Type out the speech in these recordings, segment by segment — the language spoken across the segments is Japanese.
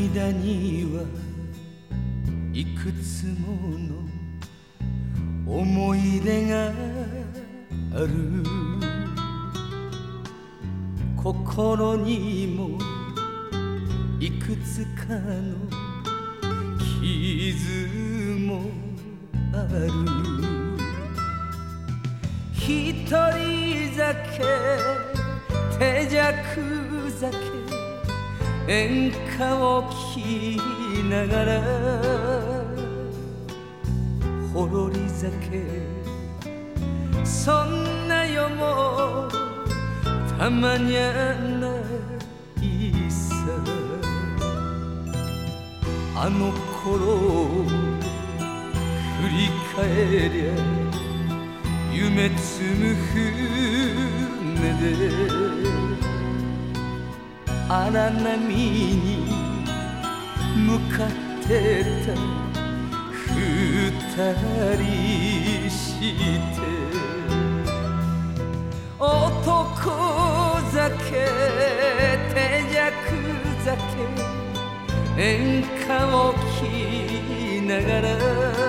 間にはいくつもの思い出がある。心にもいくつかの傷もある。一人酒手酌酒演歌を聴きながらほろり酒、そんな夜もたまにゃないさ。あの頃を振り返りゃ夢積む船で荒波に向かってた二人して男酒手酌酒演歌を聴きながら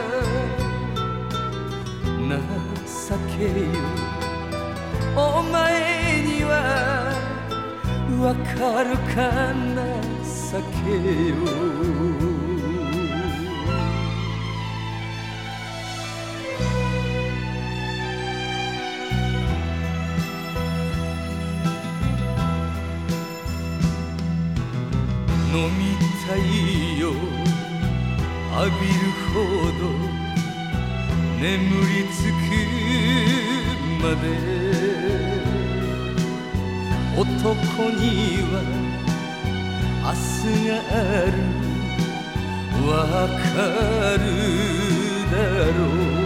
情けよお前にはわかるかな情けよ。飲みたいよ浴びるほど眠りつくまで男には明日があるわかるだろ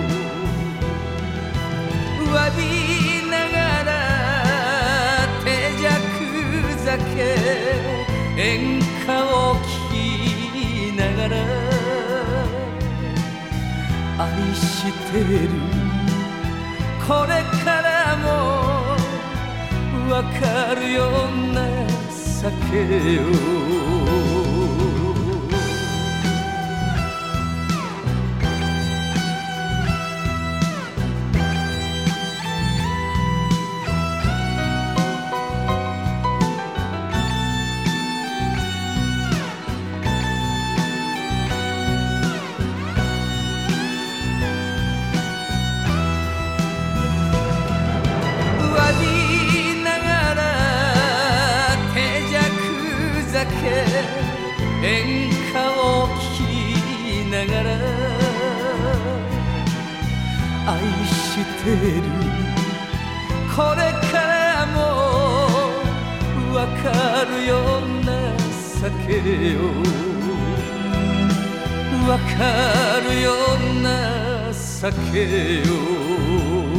う。詫びながら手酌酒演歌を聴きながら愛してるこれからもわかるような酒よ。演歌を聴きながら愛してるこれからもわかるような酒よ。わかるような酒よ。